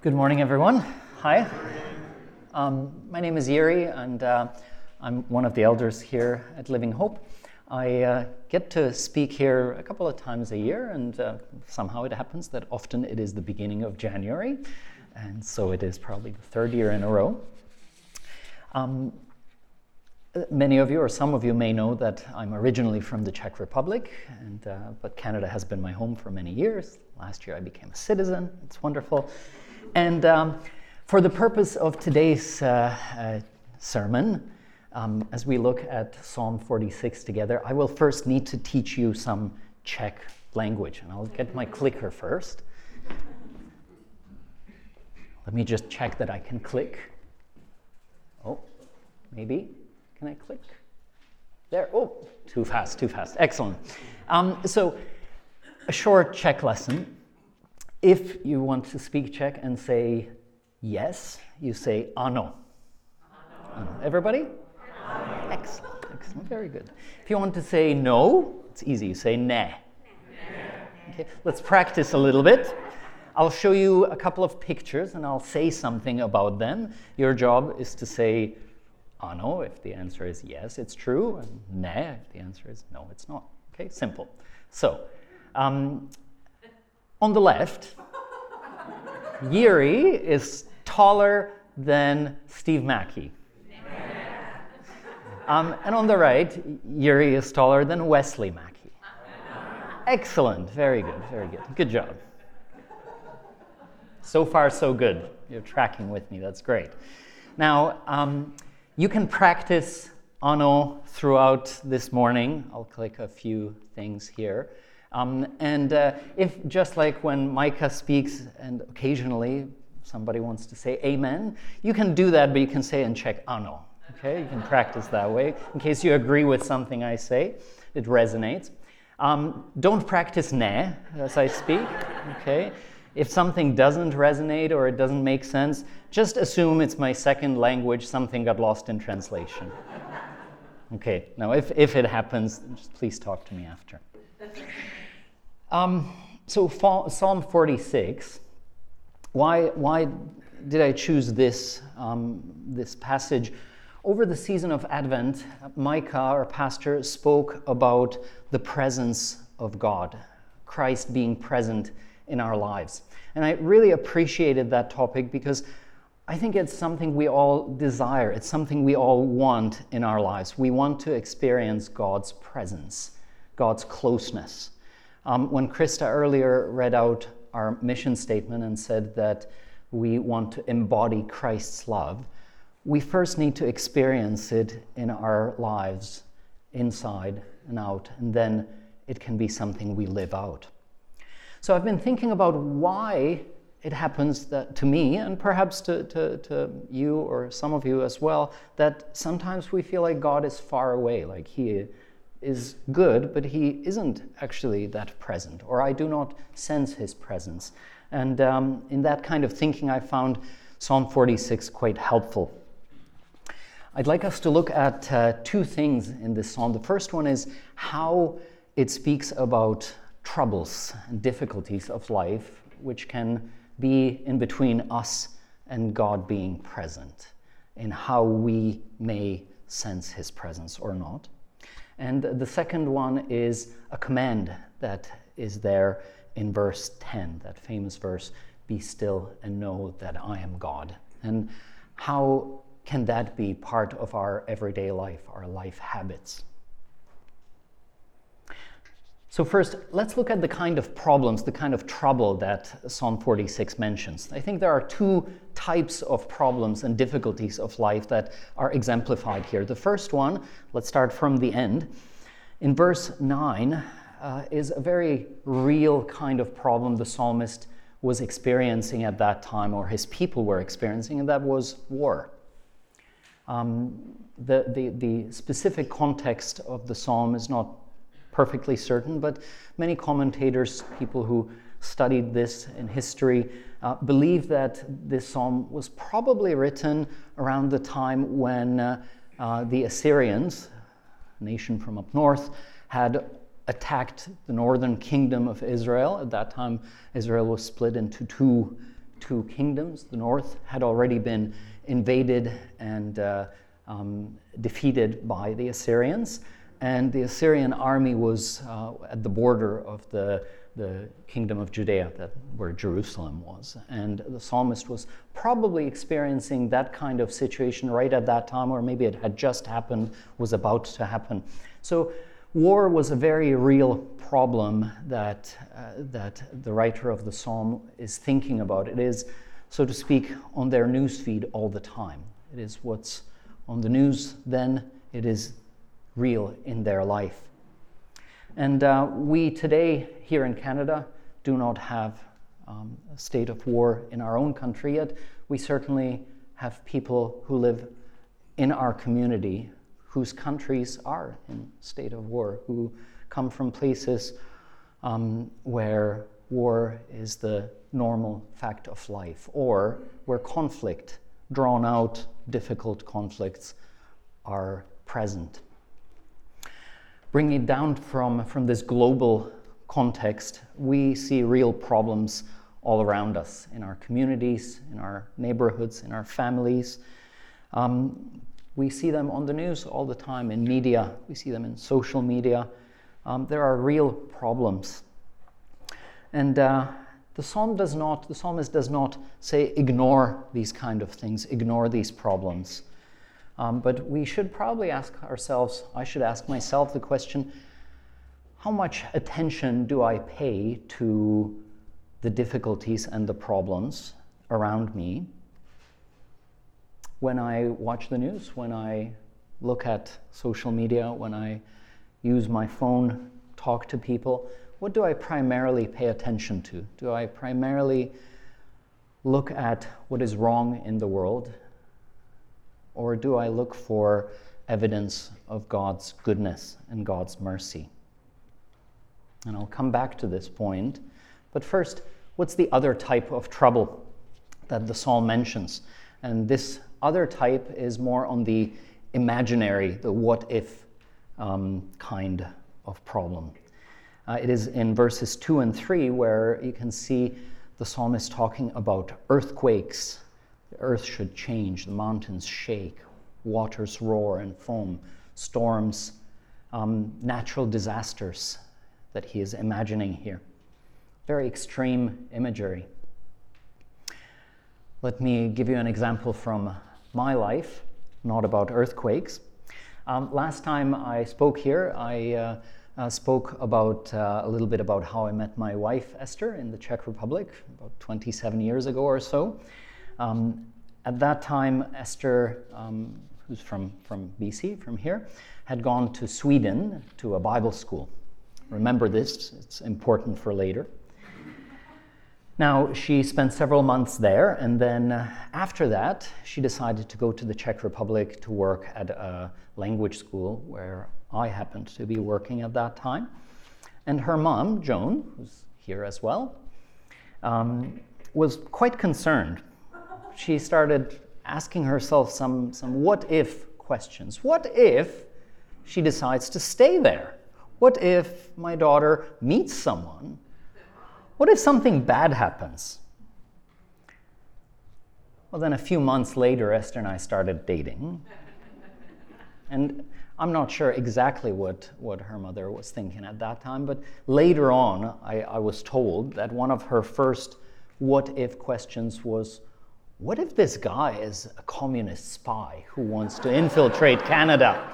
Good morning, everyone. Hi. My name is Yuri, and I'm one of the elders here at Living Hope. I get to speak here a couple of times a year, and somehow it happens that often it is the beginning of January, and so it is probably the third year in a row. Many of you, or some of you, may know that I'm originally from the Czech Republic, but Canada has been my home for many years. Last year I became a citizen. It's wonderful. And for the purpose of today's sermon, as we look at Psalm 46 together, I will first need to teach you some Czech language. And I'll get my clicker first. Let me just check that I can click. Oh, maybe. Can I click? There. Oh, too fast. Excellent. So, a short Czech lesson. If you want to speak Czech and say yes, you say ano. Ano. Everybody? Ano. Excellent, very good. If you want to say no, it's easy, you say ne. Okay, let's practice a little bit. I'll show you a couple of pictures and I'll say something about them. Your job is to say ano if the answer is yes, it's true, and ne if the answer is no, it's not. Okay, simple. So, on the left, Yuri is taller than Steve Mackey. And on the right, Yuri is taller than Wesley Mackey. Excellent, very good. Good job. So far, so good. You're tracking with me, that's great. Now, you can practice ano throughout this morning. I'll click a few things here. If just like when Micah speaks and occasionally somebody wants to say amen, you can do that, but you can say in Czech ano. Okay, you can practice that way in case you agree with something I say. It resonates. Don't practice ne as I speak. Okay, if something doesn't resonate or it doesn't make sense, just assume it's my second language. Something got lost in translation. Okay, now if it happens, just please talk to me after. So Psalm 46, why did I choose this passage? Over the season of Advent, Micah, our pastor, spoke about the presence of God, Christ being present in our lives. And I really appreciated that topic because I think it's something we all desire. It's something we all want in our lives. We want to experience God's presence, God's closeness. When Krista earlier read out our mission statement and said that we want to embody Christ's love, we first need to experience it in our lives, inside and out, and then it can be something we live out. So I've been thinking about why it happens that to me, and perhaps to you or some of you as well, that sometimes we feel like God is far away, like He is good, but He isn't actually that present, or I do not sense His presence. And in that kind of thinking, I found Psalm 46 quite helpful. I'd like us to look at two things in this psalm. The first one is how it speaks about troubles and difficulties of life, which can be in between us and God being present, in how we may sense His presence or not. And the second one is a command that is there in verse 10, that famous verse, "Be still and know that I am God." And how can that be part of our everyday life, our life habits? So first, let's look at the kind of problems, the kind of trouble that Psalm 46 mentions. I think there are two types of problems and difficulties of life that are exemplified here. The first one, let's start from the end. In verse 9 is a very real kind of problem the psalmist was experiencing at that time, or his people were experiencing, and that was war. The specific context of the psalm is not perfectly certain, but many commentators, people who studied this in history, believe that this psalm was probably written around the time when the Assyrians, a nation from up north, had attacked the northern kingdom of Israel. At that time, Israel was split into two kingdoms. The north had already been invaded and defeated by the Assyrians, and the Assyrian army was at the border of the kingdom of Judea, where Jerusalem was. And the psalmist was probably experiencing that kind of situation right at that time, or maybe it had just happened, was about to happen. So war was a very real problem that the writer of the psalm is thinking about. It is, so to speak, on their newsfeed all the time. It is what's on the news then. It is real in their life. And we today here in Canada do not have a state of war in our own country yet. We certainly have people who live in our community whose countries are in state of war, who come from places where war is the normal fact of life, or where conflict, drawn out, difficult conflicts are present. Bringing it down from this global context, we see real problems all around us, in our communities, in our neighborhoods, in our families. We see them on the news all the time, in media. We see them in social media. There are real problems. And the psalmist does not say ignore these kind of things, ignore these problems. But we should probably ask ourselves, I should ask myself the question, how much attention do I pay to the difficulties and the problems around me when I watch the news, when I look at social media, when I use my phone, talk to people? What do I primarily pay attention to? Do I primarily look at what is wrong in the world? Or do I look for evidence of God's goodness and God's mercy? And I'll come back to this point. But first, what's the other type of trouble that the psalm mentions? And this other type is more on the imaginary, the what-if kind of problem. It is in verses 2 and 3 where you can see the psalmist talking about earthquakes. The earth should change, the mountains shake, waters roar and foam, storms, natural disasters that he is imagining here. Very extreme imagery. Let me give you an example from my life, not about earthquakes. Last time I spoke here, I spoke about a little bit about how I met my wife, Esther, in the Czech Republic, about 27 years ago or so. At that time, Esther, who's from BC, from here, had gone to Sweden to a Bible school. Remember this, it's important for later. Now, she spent several months there, and then after that, she decided to go to the Czech Republic to work at a language school where I happened to be working at that time. And her mom, Joan, who's here as well, was quite concerned. She started asking herself some what-if questions. What if she decides to stay there? What if my daughter meets someone? What if something bad happens? Well, then a few months later, Esther and I started dating. And I'm not sure exactly what her mother was thinking at that time, but later on, I was told that one of her first what-if questions was, what if this guy is a communist spy who wants to infiltrate Canada?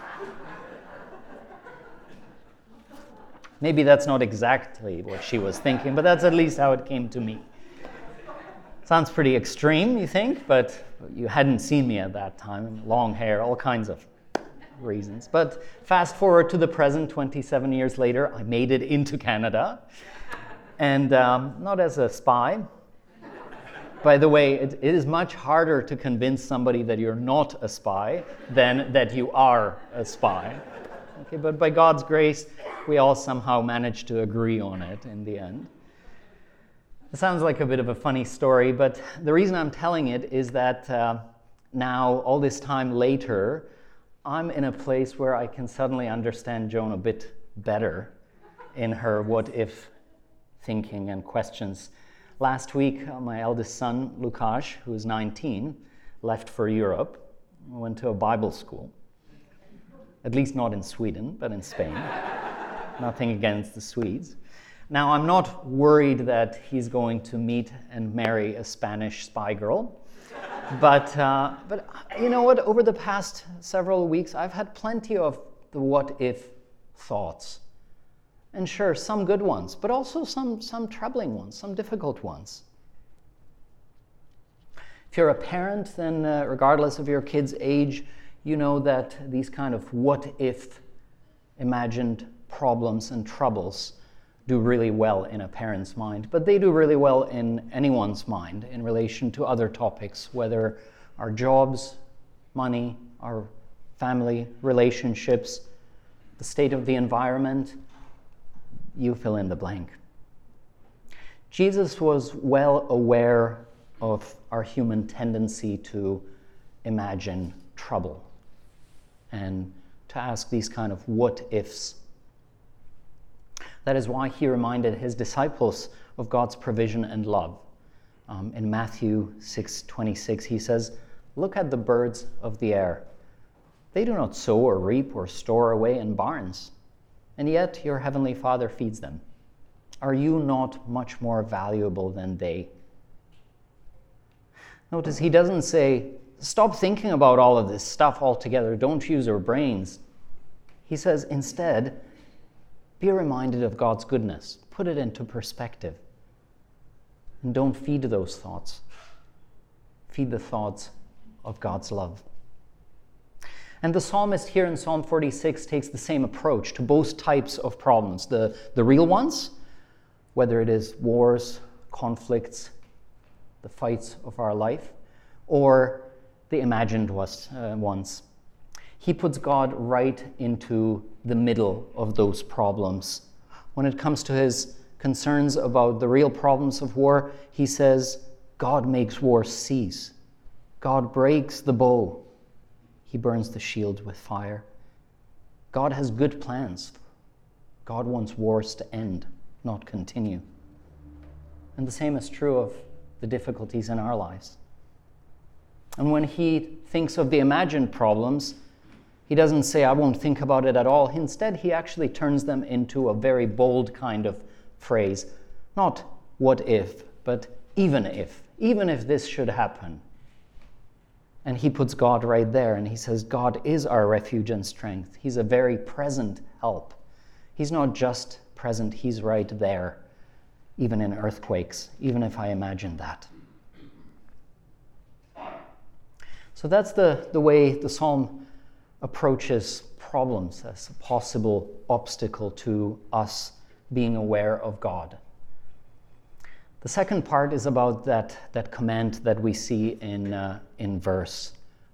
Maybe that's not exactly what she was thinking, but that's at least how it came to me. Sounds pretty extreme, you think, but you hadn't seen me at that time. Long hair, all kinds of reasons. But fast forward to the present, 27 years later, I made it into Canada. And not as a spy. By the way, it is much harder to convince somebody that you're not a spy than that you are a spy. Okay, but by God's grace, we all somehow managed to agree on it in the end. It sounds like a bit of a funny story, but the reason I'm telling it is that now, all this time later, I'm in a place where I can suddenly understand Joan a bit better in her what-if thinking and questions Last week, my eldest son, Lukasz, who is 19, left for Europe, went to a Bible school. At least not in Sweden, but in Spain. Nothing against the Swedes. Now, I'm not worried that he's going to meet and marry a Spanish spy girl. But you know what? Over the past several weeks, I've had plenty of the what-if thoughts. And sure, some good ones, but also some troubling ones, some difficult ones. If you're a parent, then regardless of your kid's age, you know that these kind of what-if imagined problems and troubles do really well in a parent's mind, but they do really well in anyone's mind in relation to other topics, whether our jobs, money, our family, relationships, the state of the environment, you fill in the blank. Jesus was well aware of our human tendency to imagine trouble and to ask these kind of what-ifs. That is why he reminded his disciples of God's provision and love. In Matthew 6:26, he says, "Look at the birds of the air. They do not sow or reap or store away in barns, and yet your heavenly Father feeds them. Are you not much more valuable than they?" Notice he doesn't say, stop thinking about all of this stuff altogether, don't use your brains. He says, instead, be reminded of God's goodness. Put it into perspective. And don't feed those thoughts. Feed the thoughts of God's love. And the psalmist here in Psalm 46 takes the same approach to both types of problems. The real ones, whether it is wars, conflicts, the fights of our life, or the imagined ones. He puts God right into the middle of those problems. When it comes to his concerns about the real problems of war, he says, God makes war cease. God breaks the bow. He burns the shield with fire. God has good plans. God wants wars to end, not continue. And the same is true of the difficulties in our lives. And when he thinks of the imagined problems, he doesn't say, I won't think about it at all. Instead, he actually turns them into a very bold kind of phrase. Not what if, but even if this should happen. And he puts God right there, and he says, God is our refuge and strength. He's a very present help. He's not just present, he's right there, even in earthquakes, even if I imagine that. So that's the way the psalm approaches problems as a possible obstacle to us being aware of God. The second part is about that command that we see in verse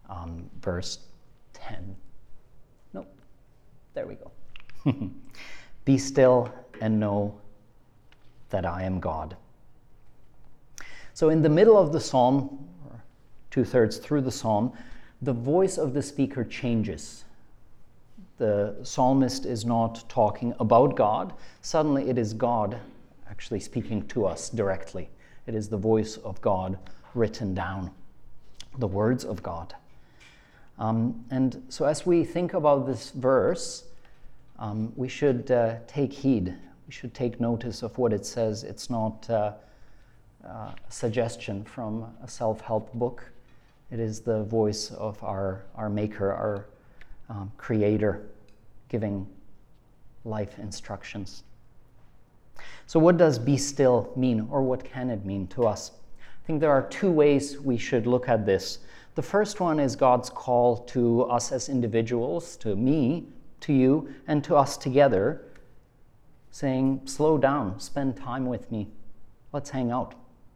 10. Nope, there we go. Be still and know that I am God. So in the middle of the psalm, or 2/3 through the psalm, the voice of the speaker changes. The psalmist is not talking about God. Suddenly it is God actually speaking to us directly. It is the voice of God written down, the words of God. And so as we think about this verse, we should take heed. We should take notice of what it says. It's not a suggestion from a self-help book. It is the voice of our Maker, our Creator, giving life instructions. So what does be still mean, or what can it mean to us? I think there are two ways we should look at this. The first one is God's call to us as individuals, to me, to you, and to us together, saying, slow down, spend time with me, let's hang out.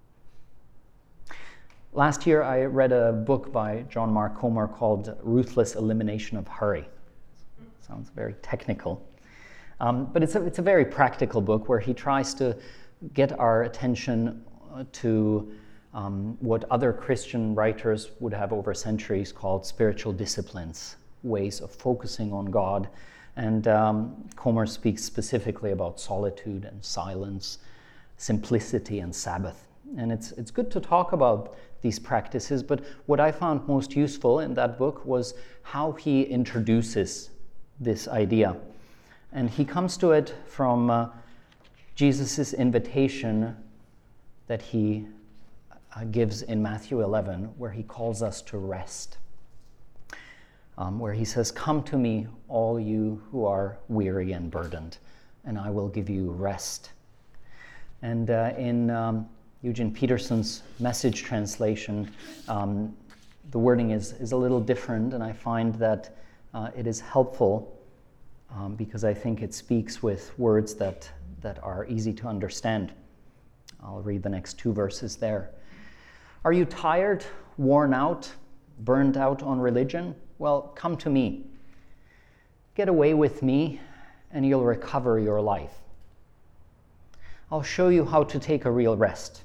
Last year, I read a book by John Mark Comer called Ruthless Elimination of Hurry. Sounds very technical. But it's a very practical book where he tries to get our attention to what other Christian writers would have over centuries called spiritual disciplines, ways of focusing on God. And Comer speaks specifically about solitude and silence, simplicity and Sabbath. And it's good to talk about these practices, but what I found most useful in that book was how he introduces this idea. And he comes to it from Jesus' invitation that he gives in Matthew 11, where he calls us to rest. Where he says, "Come to me, all you who are weary and burdened, and I will give you rest." And in Eugene Peterson's Message translation, the wording is a little different, and I find that it is helpful because I think it speaks with words that are easy to understand. I'll read the next 2 verses there. "Are you tired, worn out, burned out on religion? Well, come to me. Get away with me, and you'll recover your life. I'll show you how to take a real rest.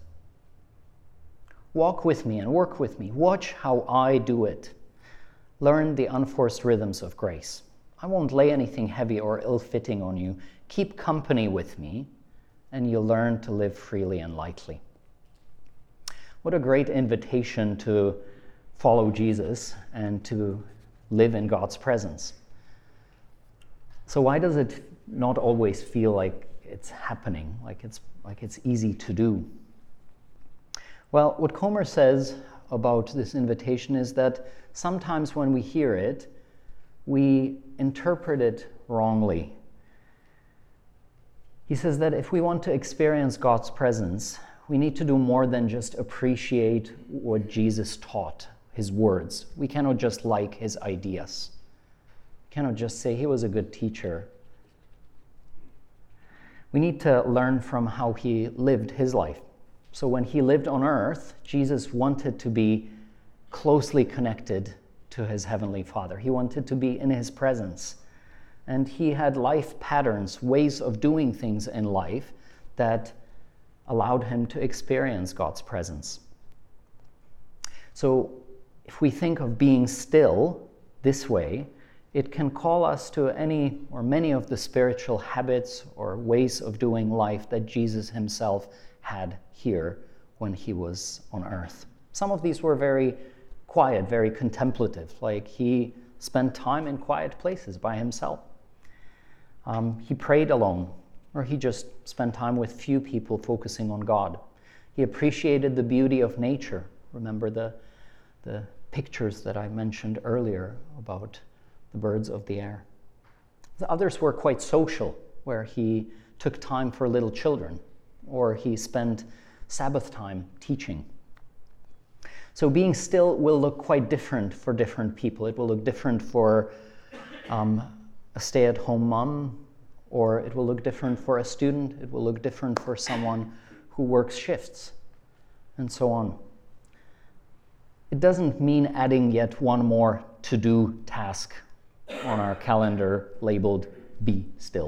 Walk with me and work with me. Watch how I do it. Learn the unforced rhythms of grace. I won't lay anything heavy or ill-fitting on you. Keep company with me, and you'll learn to live freely and lightly." What a great invitation to follow Jesus and to live in God's presence. So why does it not always feel like it's happening, like it's easy to do? Well, what Comer says about this invitation is that sometimes when we hear it, we interpret it wrongly. He says that if we want to experience God's presence, we need to do more than just appreciate what Jesus taught, his words. We cannot just like his ideas. We cannot just say he was a good teacher. We need to learn from how he lived his life. So when he lived on earth, Jesus wanted to be closely connected to his heavenly Father. He wanted to be in his presence. And he had life patterns, ways of doing things in life that allowed him to experience God's presence. So if we think of being still this way, it can call us to any or many of the spiritual habits or ways of doing life that Jesus himself had here when he was on earth. Some of these were very quiet, very contemplative, like he spent time in quiet places by himself. He prayed alone, or he just spent time with few people focusing on God. He appreciated the beauty of nature. Remember the pictures that I mentioned earlier about the birds of the air. The others were quite social, where he took time for little children, or he spent Sabbath time teaching. So being still will look quite different for different people. It will look different for a stay-at-home mom, or it will look different for a student. It will look different for someone who works shifts, and so on. It doesn't mean adding yet one more to-do task on our calendar labeled "be still."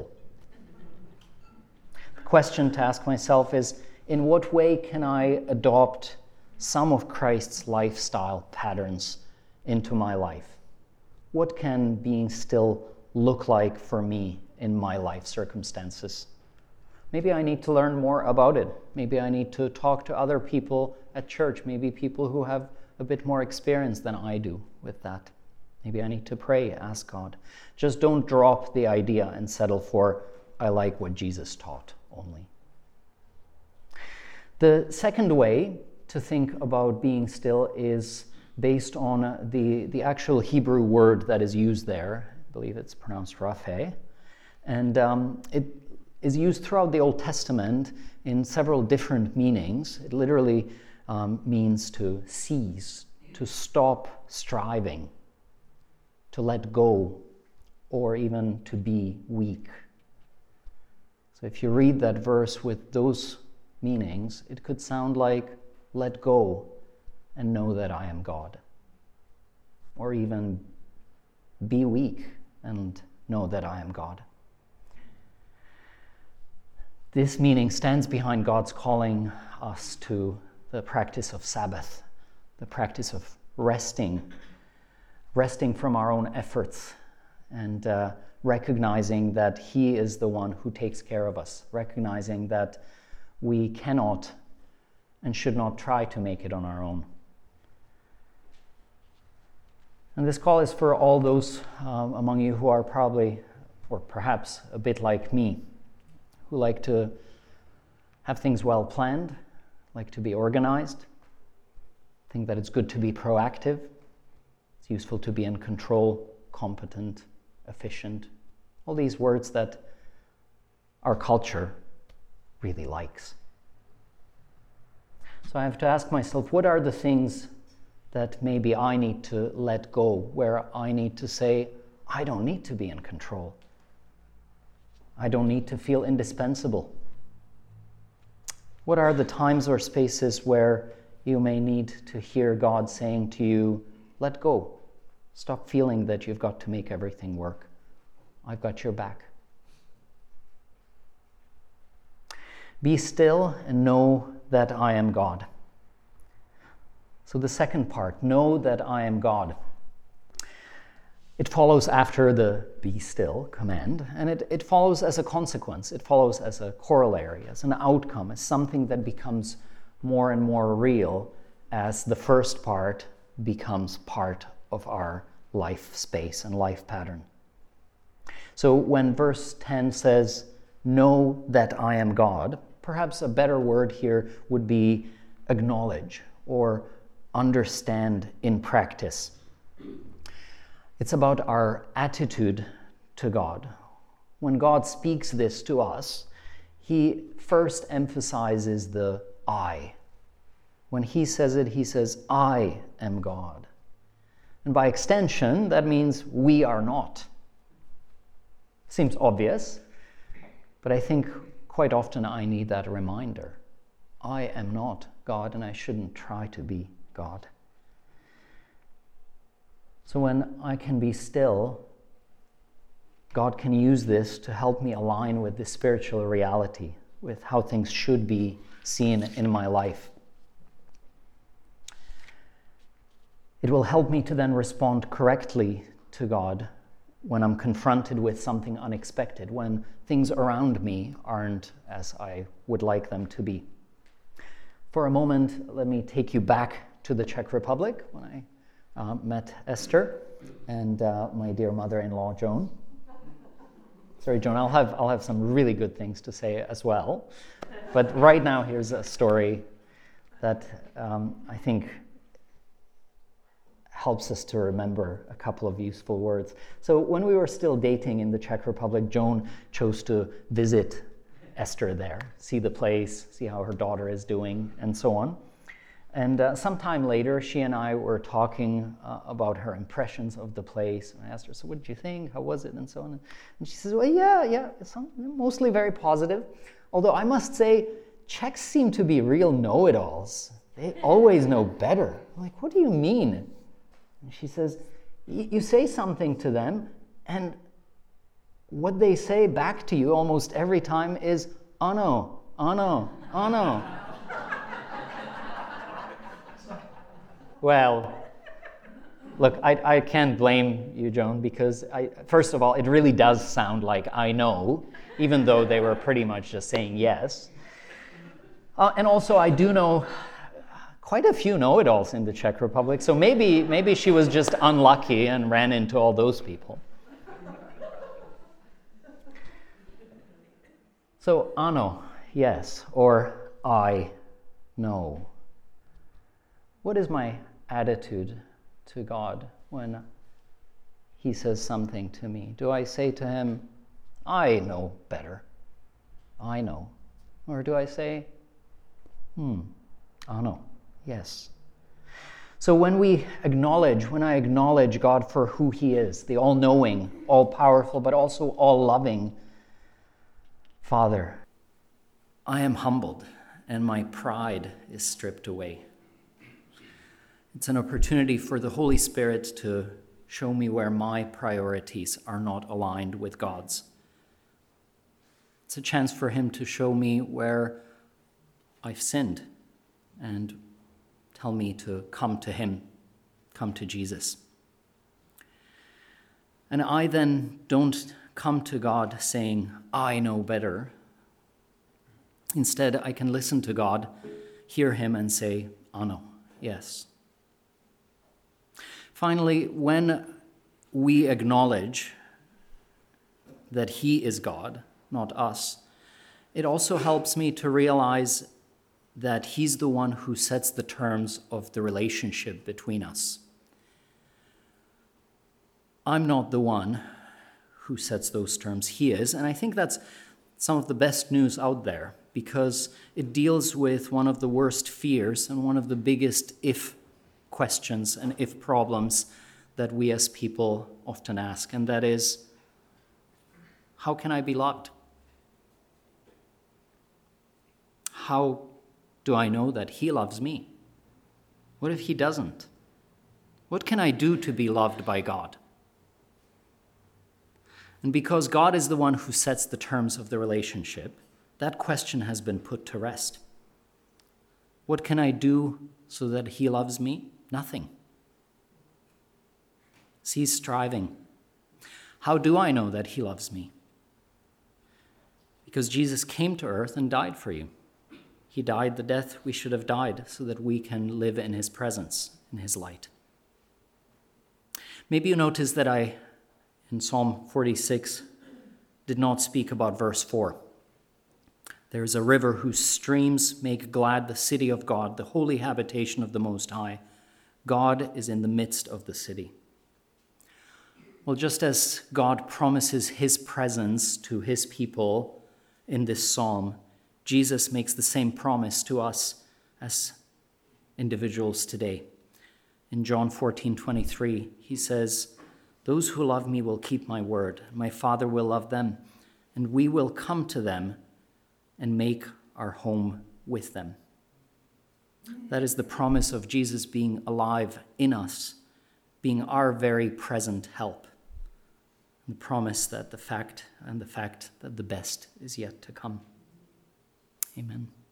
The question to ask myself is, in what way can I adopt some of Christ's lifestyle patterns into my life? What can being still look like for me in my life circumstances? Maybe I need to learn more about it. Maybe I need to talk to other people at church, maybe people who have a bit more experience than I do with that. Maybe I need to pray, ask God. Just don't drop the idea and settle for, I like what Jesus taught only. The second way to think about being still is based on the actual Hebrew word that is used there. I believe it's pronounced raphe. And it is used throughout the Old Testament in several different meanings. It literally means to cease, to stop striving, to let go, or even to be weak. So if you read that verse with those meanings, it could sound like, let go and know that I am God. Or even be weak and know that I am God. This meaning stands behind God's calling us to the practice of Sabbath, the practice of resting from our own efforts, and recognizing that He is the one who takes care of us, recognizing that we cannot and should not try to make it on our own. And this call is for all those among you who are probably, or perhaps a bit like me, who like to have things well planned, like to be organized, think that it's good to be proactive, it's useful to be in control, competent, efficient, all these words that our culture really likes. So I have to ask myself, what are the things that maybe I need to let go, where I need to say, I don't need to be in control. I don't need to feel indispensable. What are the times or spaces where you may need to hear God saying to you, let go. Stop feeling that you've got to make everything work. I've got your back. Be still and know that I am God. So the second part, know that I am God. It follows after the be still command, and it follows as a consequence. It follows as a corollary, as an outcome, as something that becomes more and more real as the first part becomes part of our life space and life pattern. So when verse 10 says, know that I am God, perhaps a better word here would be acknowledge or understand in practice. It's about our attitude to God. When God speaks this to us, he first emphasizes the I. When he says it, he says, I am God. And by extension, that means we are not. Seems obvious, but I think quite often I need that reminder. I am not God, and I shouldn't try to be God. So when I can be still, God can use this to help me align with the spiritual reality, with how things should be seen in my life. It will help me to then respond correctly to God when I'm confronted with something unexpected, when things around me aren't as I would like them to be. For a moment, let me take you back to the Czech Republic when I met Esther and my dear mother-in-law, Joan. Sorry, Joan, I'll have some really good things to say as well. But right now, here's a story that I think helps us to remember a couple of useful words. So when we were still dating in the Czech Republic, Joan chose to visit Esther there, see the place, see how her daughter is doing, and so on. And sometime later, she and I were talking about her impressions of the place. And I asked her, so what did you think? How was it? And so on. And she says, well, yeah, it's mostly very positive. Although I must say, Czechs seem to be real know-it-alls. They always know better. I'm like, what do you mean? And she says, you say something to them, and what they say back to you almost every time is, oh no, oh no, oh no. Well, look, I can't blame you, Joan, because first of all, it really does sound like I know, even though they were pretty much just saying yes. And also, I do know quite a few know-it-alls in the Czech Republic, so maybe she was just unlucky and ran into all those people. So, ano, yes, or I know. What is my attitude to God when he says something to me? Do I say to him, I know better, I know? Or do I say, ano, yes. So when I acknowledge God for who he is, the all-knowing, all-powerful, but also all-loving Father, I am humbled and my pride is stripped away. It's an opportunity for the Holy Spirit to show me where my priorities are not aligned with God's. It's a chance for him to show me where I've sinned and tell me to come to him, come to Jesus. And I then don't come to God saying, I know better. Instead, I can listen to God hear him and say, "Ano, yes." Finally, when we acknowledge that he is God, not us, it also helps me to realize that he's the one who sets the terms of the relationship between us. I'm not the one who sets those terms. He is, and I think that's some of the best news out there, because it deals with one of the worst fears and one of the biggest if questions and if problems that we as people often ask, and that is, how can I be loved? How do I know that he loves me? What if he doesn't? What can I do to be loved by God? And because God is the one who sets the terms of the relationship, that question has been put to rest. What can I do so that he loves me? Nothing. Cease striving. How do I know that he loves me? Because Jesus came to earth and died for you. He died the death we should have died so that we can live in his presence, in his light. Maybe you notice that I, in Psalm 46, did not speak about verse 4. There is a river whose streams make glad the city of God, the holy habitation of the Most High. God is in the midst of the city. Well, just as God promises his presence to his people in this psalm, Jesus makes the same promise to us as individuals today. In John 14:23, he says, "Those who love me will keep my word. My Father will love them, and we will come to them and make our home with them." That is the promise of Jesus being alive in us, being our very present help. The promise that the fact that the best is yet to come. Amen.